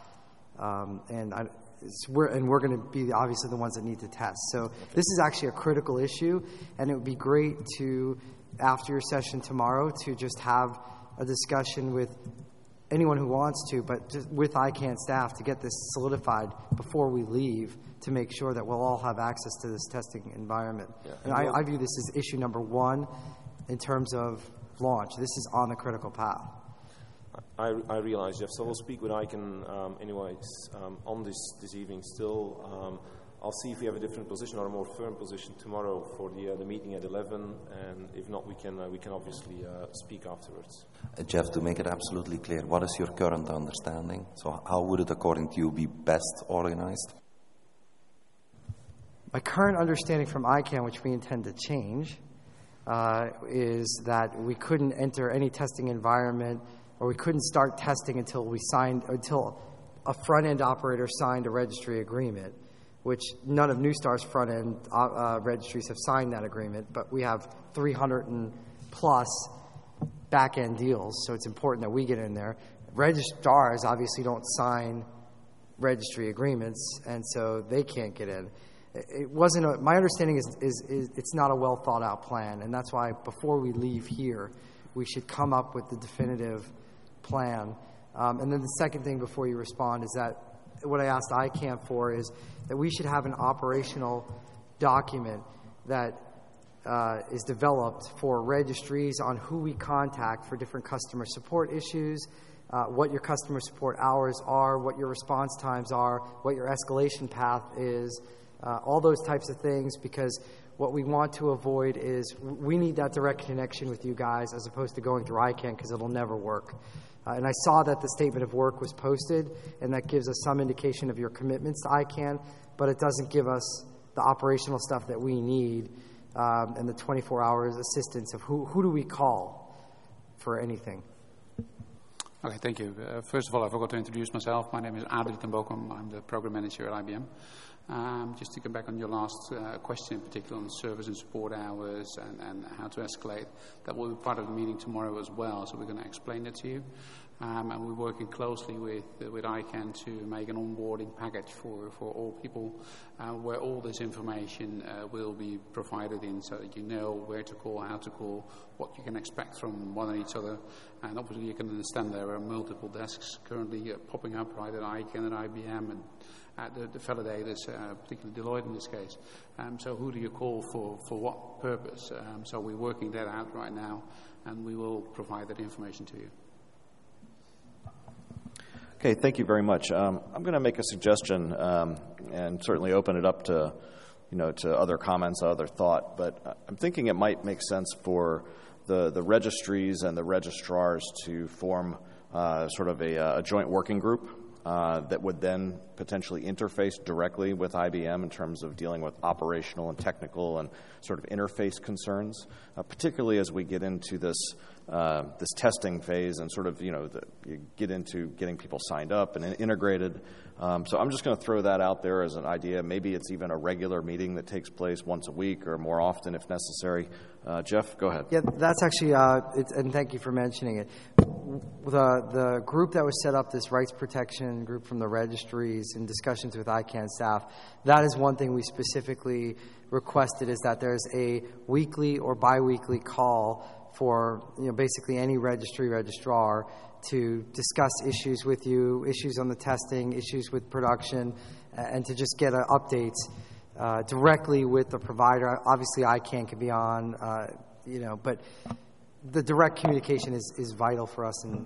we're going to be obviously the ones that need to test. So this is actually a critical issue, and it would be great to, after your session tomorrow, to just have a discussion with anyone who wants to, but just with ICANN staff to get this solidified before we leave, to make sure that we'll all have access to this testing environment. Yeah. And I view this as issue number one in terms of launch. This is on the critical path. I realize, Jeff, so we'll speak with ICANN anyways on this evening still. I'll see if we have a different position or a more firm position tomorrow for the meeting at 11, and if not, we can obviously speak afterwards. Jeff, to make it absolutely clear, what is your current understanding? So how would it, according to you, be best organized? My current understanding from ICANN, which we intend to change, is that we couldn't enter any testing environment, or we couldn't start testing until a front-end operator signed a registry agreement, which none of Neustar's front-end registries have signed that agreement, but we have 300 and plus back-end deals, so it's important that we get in there. Registrars obviously don't sign registry agreements, and so they can't get in. It wasn't my understanding is it's not a well thought out plan, and that's why before we leave here, we should come up with the definitive plan. And then the second thing before you respond is that what I asked ICANN for is that we should have an operational document that is developed for registries on who we contact for different customer support issues, what your customer support hours are, what your response times are, what your escalation path is, all those types of things, because what we want to avoid is we need that direct connection with you guys as opposed to going through ICANN, because it'll never work. And I saw that the statement of work was posted, and that gives us some indication of your commitments to ICANN, but it doesn't give us the operational stuff that we need and the 24 hours assistance of who do we call for anything. Okay, thank you. First of all, I forgot to introduce myself. My name is Adrie ten Bokum. I'm the program manager at IBM. Just to come back on your last question, in particular on service and support hours and how to escalate, that will be part of the meeting tomorrow as well, so we're going to explain that to you. And we're working closely with ICANN to make an onboarding package for all people where all this information will be provided in, so that you know where to call, how to call, what you can expect from one and each other. And obviously you can understand there are multiple desks currently popping up right at ICANN and IBM and at the validators, particularly Deloitte in this case. So who do you call for what purpose? So we're working that out right now, and we will provide that information to you. Okay, thank you very much. I'm going to make a suggestion and certainly open it up to, to other comments, other thought. But I'm thinking it might make sense for the registries and the registrars to form sort of a joint working group that would then potentially interface directly with IBM in terms of dealing with operational and technical and sort of interface concerns, particularly as we get into this testing phase and sort of, you get into getting people signed up and integrated. So I'm just going to throw that out there as an idea. Maybe it's even a regular meeting that takes place once a week or more often if necessary. Jeff, go ahead. Yeah, that's actually, and thank you for mentioning it. The group that was set up, this rights protection group from the registries in discussions with ICANN staff, that is one thing we specifically requested, is that there's a weekly or biweekly call for basically any registrar to discuss issues with you, issues on the testing, issues with production, and to just get updates directly with the provider. Obviously, ICANN can be on, but the direct communication is vital for us. And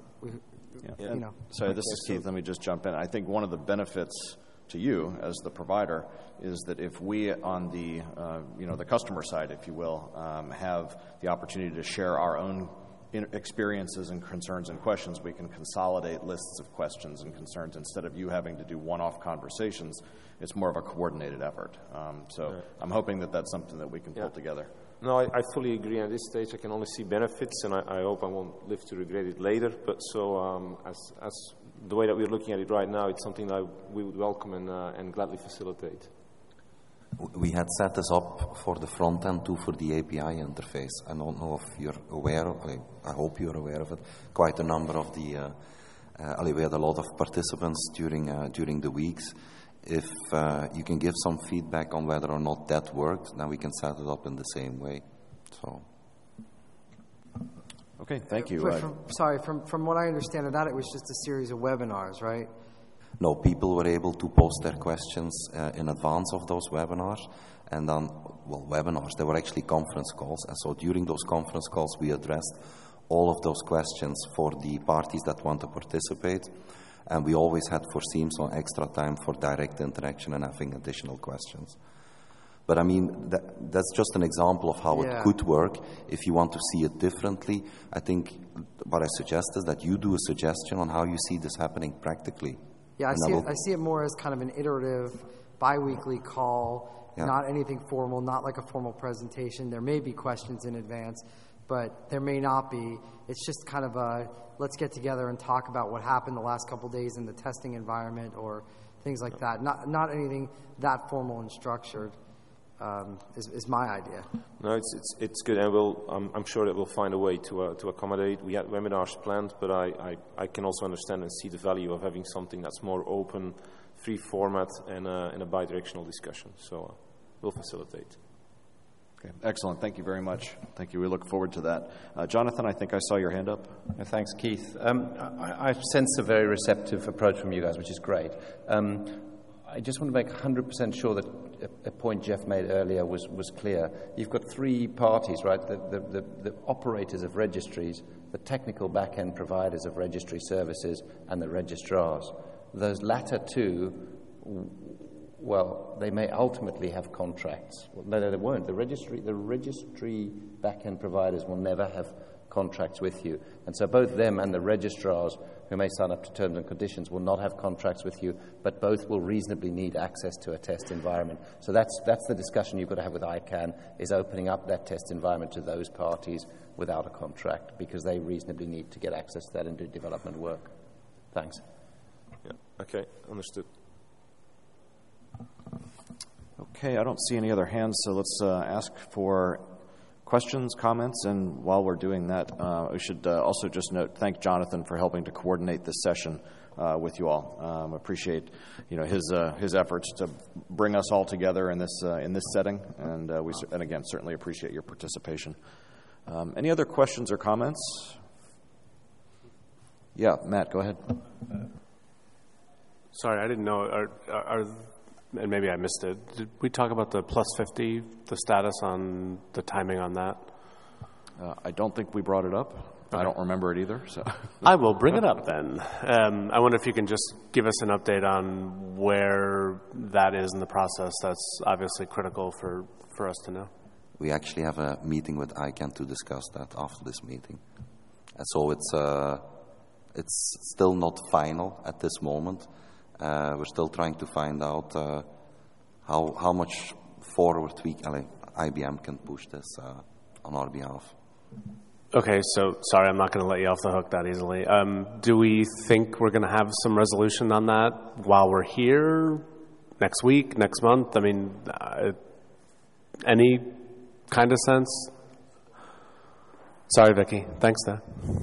Sorry, this is Keith. Let me just jump in. I think one of the benefits to you as the provider is that if we on the the customer side, if you will, have the opportunity to share our own experiences and concerns and questions, we can consolidate lists of questions and concerns instead of you having to do one-off conversations. It's more of a coordinated effort. I'm hoping that that's something that we can pull together. No, I fully agree. At this stage, I can only see benefits, and I hope I won't live to regret it later. But as the way that we're looking at it right now, it's something that we would welcome and gladly facilitate. We had set this up for the front end too, for the API interface. I don't know if you're aware of it. I hope you're aware of it. Quite a number of the, we had a lot of participants during the weeks. If you can give some feedback on whether or not that worked, then we can set it up in the same way. So. Okay, thank you. From what I understand of that, it was just a series of webinars, right? No, people were able to post their questions in advance of those webinars. And then, webinars, they were actually conference calls. And so during those conference calls, we addressed all of those questions for the parties that want to participate. And we always had foreseen some extra time for direct interaction and having additional questions. But I mean, that's just an example of how it could work. If you want to see it differently, I think what I suggest is that you do a suggestion on how you see this happening practically. Yeah, I see it more as kind of an iterative, bi-weekly call, not anything formal, not like a formal presentation. There may be questions in advance, but there may not be. It's just kind of a, let's get together and talk about what happened the last couple of days in the testing environment or things like that. Not anything that formal and structured. Is my idea. No, it's good, and I'm sure that we'll find a way to accommodate. We had webinars planned, but I can also understand and see the value of having something that's more open, free format, and a bi-directional discussion. So we'll facilitate. Okay, excellent. Thank you very much. Thank you. We look forward to that. Jonathan, I think I saw your hand up. Thanks, Keith. I sense a very receptive approach from you guys, which is great. I just want to make 100% sure that a point Jeff made earlier was clear. You've got three parties, right? The operators of registries, the technical back-end providers of registry services, and the registrars. Those latter two, well, they may ultimately have contracts. Well, no, they won't. The registry back-end providers will never have contracts with you. And so both them and the registrars who may sign up to terms and conditions will not have contracts with you, but both will reasonably need access to a test environment. So that's the discussion you've got to have with ICANN, is opening up that test environment to those parties without a contract, because they reasonably need to get access to that and do development work. Thanks. Yeah. Okay. Understood. Okay. I don't see any other hands, so let's ask for questions, comments, and while we're doing that, we should also just thank Jonathan for helping to coordinate this session with you all. Appreciate, his efforts to bring us all together in this setting, and again certainly appreciate your participation. Any other questions or comments? Yeah, Matt, go ahead. Sorry, I didn't know. And maybe I missed it. Did we talk about the plus 50, the status on the timing on that? I don't think we brought it up. Okay. I don't remember it either. So I will bring it up then. I wonder if you can just give us an update on where that is in the process. That's obviously critical for us to know. We actually have a meeting with ICANN to discuss that after this meeting. And so it's still not final at this moment. We're still trying to find out how much forward IBM can push this on our behalf. Okay, so sorry, I'm not going to let you off the hook that easily. Do we think we're going to have some resolution on that while we're here, next week, next month? I mean, any kind of sense? Sorry, Vicky. Thanks, Dan.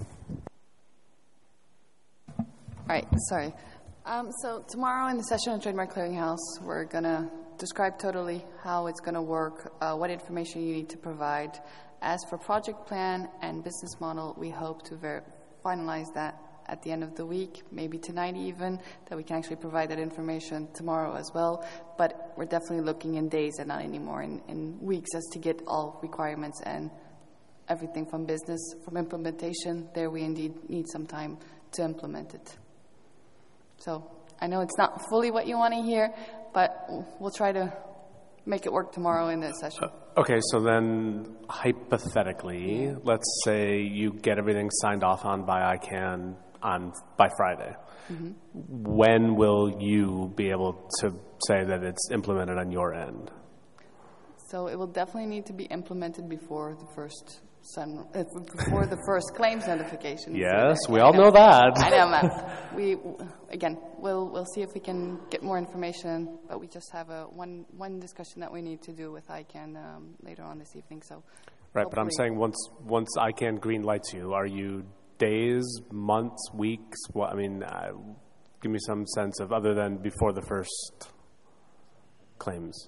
All right, sorry. So tomorrow in the session of Trademark Clearinghouse, we're going to describe totally how it's going to work, what information you need to provide. As for project plan and business model, we hope to finalize that at the end of the week, maybe tonight even, that we can actually provide that information tomorrow as well. But we're definitely looking in days and not anymore in weeks as to get all requirements and everything from business, from implementation. There we indeed need some time to implement it. So I know it's not fully what you want to hear, but we'll try to make it work tomorrow in this session. Okay, so then hypothetically, let's say you get everything signed off on by ICANN by Friday. Mm-hmm. When will you be able to say that it's implemented on your end? So it will definitely need to be implemented before the first claims notification. Yes, we all know that. I know, Matt. We'll see if we can get more information, but we just have one discussion that we need to do with ICANN later on this evening. So, right, but I'm saying once ICANN green lights you, are you days, months, weeks? What I mean, give me some sense of other than before the first claims.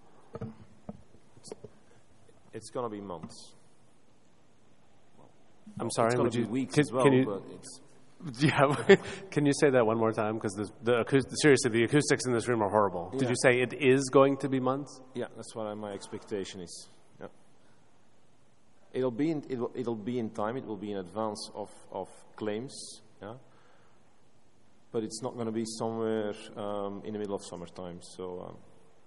It's going to be months. I'm sorry. Would you weeks as well? Can you say that one more time? Because seriously, the acoustics in this room are horrible. Yeah. Did you say it is going to be months? Yeah, that's what my expectation is. Yeah. It'll be in time. It will be in advance of claims. Yeah. but it's not going to be somewhere in the middle of summertime. So.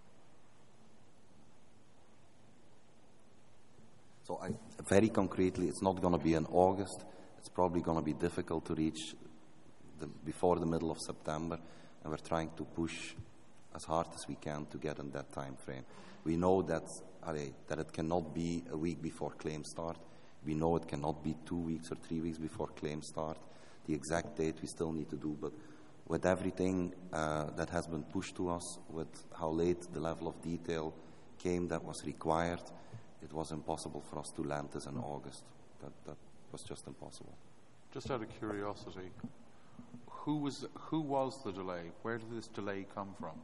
So very concretely, it's not going to be in August. It's probably going to be difficult to reach before the middle of September, and we're trying to push as hard as we can to get in that time frame. We know that it cannot be a week before claims start. We know it cannot be 2 weeks or 3 weeks before claims start. The exact date we still need to do, but with everything that has been pushed to us, with how late the level of detail came that was required, it was impossible for us to land this in August. That was just impossible. Just out of curiosity, who was the delay? Where did this delay come from?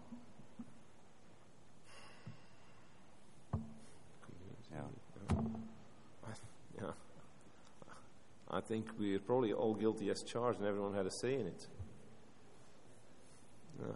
Yeah. I think we're probably all guilty as charged, and everyone had a say in it. Yeah.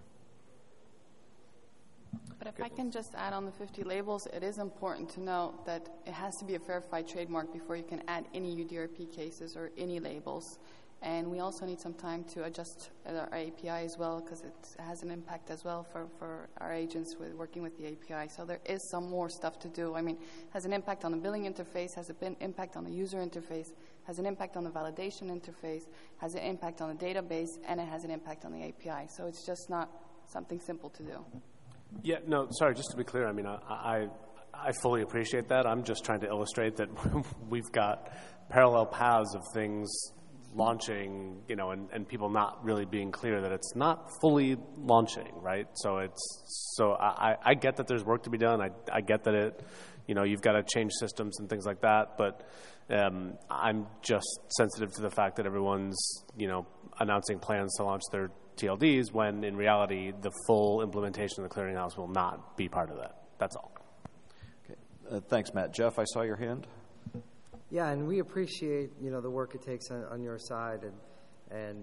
But if I can just add on the 50 labels, it is important to note that it has to be a verified trademark before you can add any UDRP cases or any labels. And we also need some time to adjust our API as well, because it has an impact as well for our agents working with the API. So there is some more stuff to do. I mean, it has an impact on the billing interface, has an impact on the user interface, has an impact on the validation interface, has an impact on the database, and it has an impact on the API. So it's just not something simple to do. Yeah, no, sorry, just to be clear, I mean, I fully appreciate that. I'm just trying to illustrate that we've got parallel paths of things launching, and people not really being clear that it's not fully launching, right? So I get that there's work to be done. I get that you've got to change systems and things like that, but I'm just sensitive to the fact that everyone's, announcing plans to launch their TLDs when in reality the full implementation of the clearinghouse will not be part of that. That's all. Okay. Thanks, Matt. Jeff, I saw your hand. Yeah, and we appreciate the work it takes on your side, and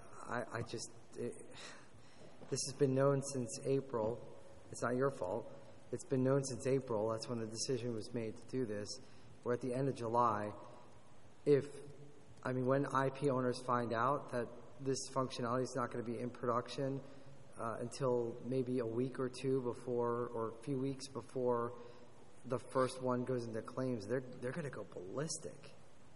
this has been known since April. It's not your fault. It's been known since April. That's when the decision was made to do this. We're at the end of July. When IP owners find out that this functionality is not going to be in production until maybe a week or two before, or a few weeks before the first one goes into claims, they're going to go ballistic.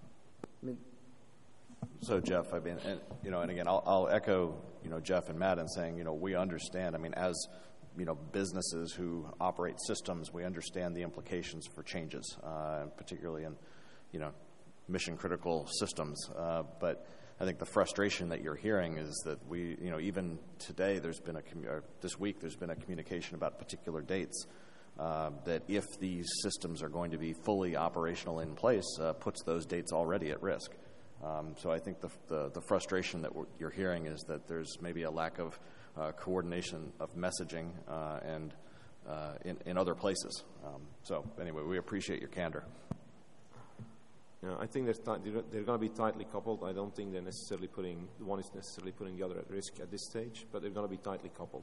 So Jeff, and again, I'll echo, Jeff and Matt in saying, we understand. As businesses who operate systems, we understand the implications for changes, particularly in, mission critical systems. But I think the frustration that you're hearing is that we, even today, this week, there's been a communication about particular dates. That if these systems are going to be fully operational in place, puts those dates already at risk. So I think the frustration that you're hearing is that there's maybe a lack of coordination of messaging and in other places. So anyway, we appreciate your candor. Yeah, I think they're going to be tightly coupled. I don't think one is necessarily putting the other at risk at this stage, but they're going to be tightly coupled.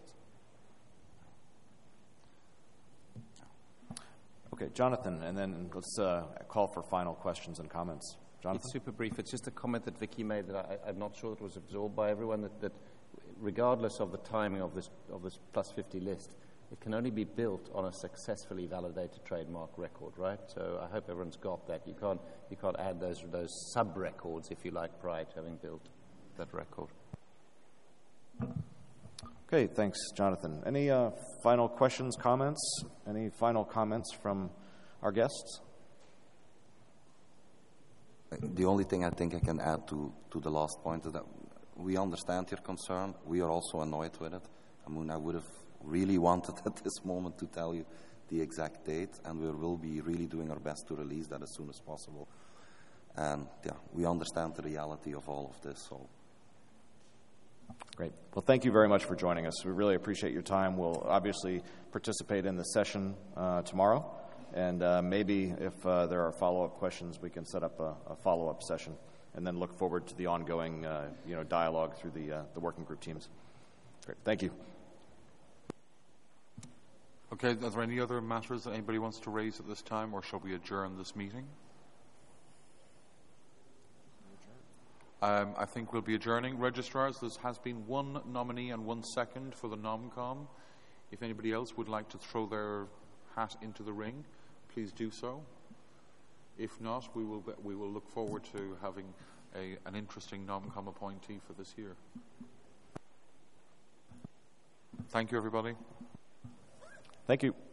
Okay, Jonathan, and then let's call for final questions and comments. Jonathan? It's super brief. It's just a comment that Vicky made that I'm not sure it was absorbed by everyone, that regardless of the timing of this plus 50 list, it can only be built on a successfully validated trademark record, right? So I hope everyone's got that. You can't add those sub-records, if you like, prior to having built that record. Okay, thanks, Jonathan. Any final questions, comments? Any final comments from our guests? The only thing I think I can add to the last point is that we understand your concern. We are also annoyed with it. I would have really wanted at this moment to tell you the exact date, and we will be really doing our best to release that as soon as possible. And we understand the reality of all of this. So. Great. Well, thank you very much for joining us. We really appreciate your time. We'll obviously participate in the session tomorrow, and maybe if there are follow-up questions, we can set up a follow-up session, and then look forward to the ongoing dialogue through the working group teams. Great. Thank you. Okay, are there any other matters that anybody wants to raise at this time, or shall we adjourn this meeting? I think we'll be adjourning. Registrars, there has been one nominee and 1 second for the NomCom. If anybody else would like to throw their hat into the ring, please do so. If not, we will look forward to having an interesting NomCom appointee for this year. Thank you, everybody. Thank you.